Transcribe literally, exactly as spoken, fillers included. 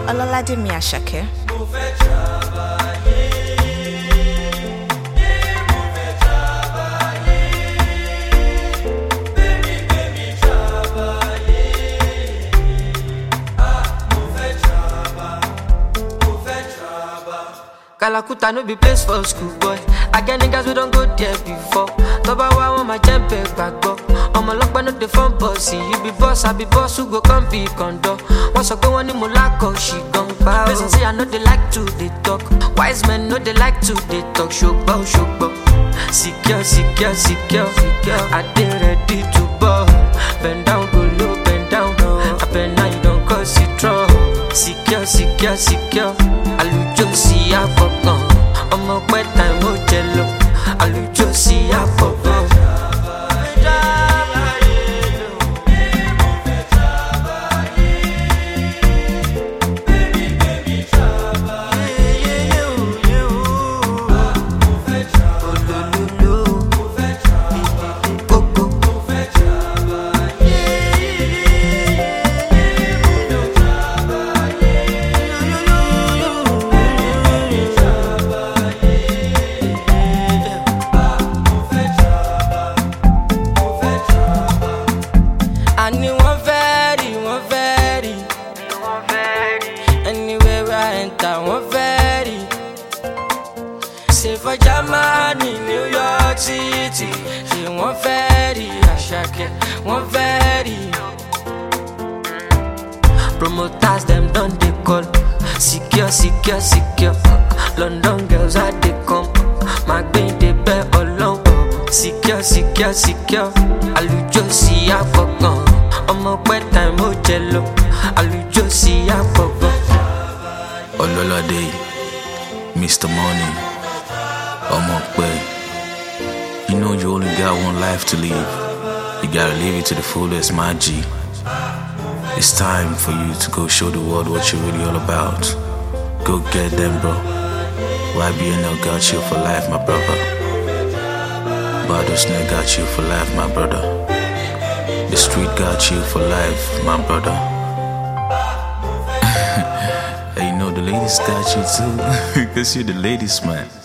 Ọlọ́ládèmí Àṣàkẹ́. Kalakuta no be place for school boy. I get niggas we don't go there before. Toba wa want my jump back go. I'm a lock no the phone bossy. You be boss, I be boss who go come be condo. Once I go on in Molako, she gon' bow. Person say I know they like to they talk. Wise men know they like to they talk. Shokbo, shokbo. Secure, secure, secure, secure. I dey ready to ball. Bend down, go low, bend down. I bend now you don't cause it trouble. Secure, secure, secure. Alujo si afokan. Ọmọ pẹ́ time ó jẹ lọ. Alujo si afokan. Anyone very, one very. Anywhere I enter, one very. Say for Germany, New York City, she one very. Ashake, one very. Promoters them done they call. Secure, secure, secure. London girls are they come. My baby they bear along. Secure, secure, secure. Alujo si afokan. Ọmọ pẹ́ time ó jẹ lọ. Alujo si afokan. Ololade, Mister Money, Ọmọ pẹ́. You know you only got one life to live. You gotta live it to the fullest, my G. It's time for you to go show the world what you're really all about. Go get them, bro. Y B N L got you for life, my brother. Badosne got you for life, my brother. The street got you for life, my brother. Hey, you know the ladies got you too, because you're the ladies, man.